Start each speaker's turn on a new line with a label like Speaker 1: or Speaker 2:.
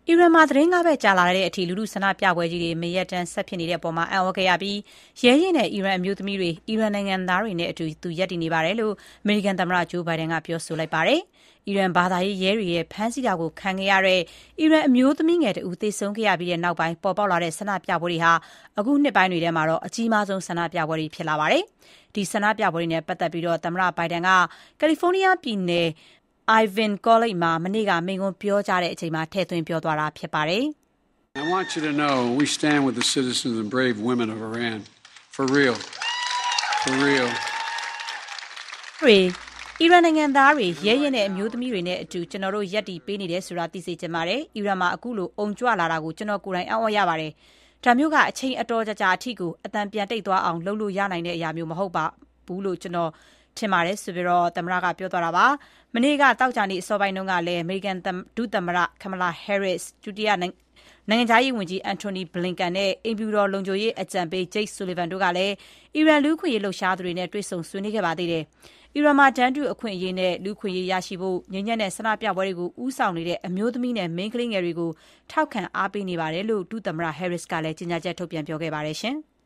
Speaker 1: အီရန်မှာသီတင်း ၅ ပတ်ကြာလာတဲ့အထိလူထုဆန္ဒပြပွဲကြီးတွေမရပ်တမ်းဆက်ဖြစ်နေတဲ့အပေါ်အံ့ဩခဲ့ရပြီးရဲရင့်တဲ့အီရန်အမျိုးသမီးတွေအီရန်နိုင်ငံသားတွေနဲ့အတူသူရပ်တည်နေပါတယ်လို့အမေရိကန်သမ္မတဂျိုးဘိုင်ဒန်ကပြောဆိုလိုက်ပါတယ်။အီရန်ဘာသာရေးရဲတွေရဲ့ဖမ်းဆီးတာကိုခံခဲ့ရတဲ့အီရန်အမျိုးသမီးငယ်တဦးသေဆုံးခဲ့ရပြီးတဲ့နောက်ပိုင်းပေါ်ပေါက်လာတဲ့ဆန္ဒပြပွဲတွေဟာအခုနှစ်ပိုင်းတွေထဲမှာအကြီးမားဆုံးဆန္ဒပြပွဲတွေဖြစ်လာပါတယ်။ဒီဆန္ဒပြပွဲတွေနဲ့ပတ်သက်ပြီးသမ္မတဘိုင်ဒန်ကကယ်လီဖိုးနီးယားပြည်နယ် Irvine College မှာမနေ့ကမိန့်ခွန်းပြောကြားချိန်မှာထည့်သွင်းပြောသွားတာဖြစ်ပါတယ်။
Speaker 2: I want you to know we stand with the citizens and brave women of Iran. For real. For real.
Speaker 1: အီရန်နိုင်ငံသားတွေရဲရင့်တဲ့အမျိုးသမီးတွေနဲ့အတူကျွန်တော်တို့ရပ်တည်ပေးနေတယ်ဆိုတာသိစေချင်ပါတယ်။အီရန်မှာအခုလိုအုံကြွလာတာကိုကျွန်တော်ကိုယ်တိုင်အံ့ဩရပါတယ်။ဒါမျိုးကအချိန်အတော်ကြာအထိကိုအတန်ပြန်တိတ်သွားအောင်လုပ်လို့ရနိုင်တဲ့အရာမျိုးမဟုတ်ပါဘူးလို့ကျွန်တော်ထင်ပါတယ်ဆိုပြီးသမ္မတကပြောသွားတာပါ။မနေ့ကတောက်ကြနေအစောပိုင်းတုန်းကလည်းအမေရိကန်ဒုသမ္မတကမလာဟဲရစ်ဒုတိယနိုင်ငံခြားရေးဝန်ကြီးအန်တိုနီဘလင်ကန်နဲ့အိမ်ဖြူတော်လုံခြုံရေးအကြံပေးဂျိတ်ဆူလီဗန်တို့ကလည်းအီရန်လူ့အခွင့်အရေးလှုပ်ရှားသူတွေနဲ့တွေ့ဆုံဆွေးနွေးခဲ့ပါသေးတယ်။အီရန်မှာတန်းတူအခွင့်အရေးနဲ့လူ့အခွင့်အရေးရရှိဖို့ငြိမ်းချမ်းတဲ့ဆန္ဒပြပွဲတွေကိုဦးဆောင်နေတဲ့အမျိုးသမီးနဲ့မိန်းကလေးငယ်တွေကိုထောက်ခံအားပေးနေပါတယ်လို့ဒုသမ္မတဟဲရစ်ကလည်းကြေညာချက်ထုတ်ပြန်ပြောခဲ့ပါတယ်ရှင်။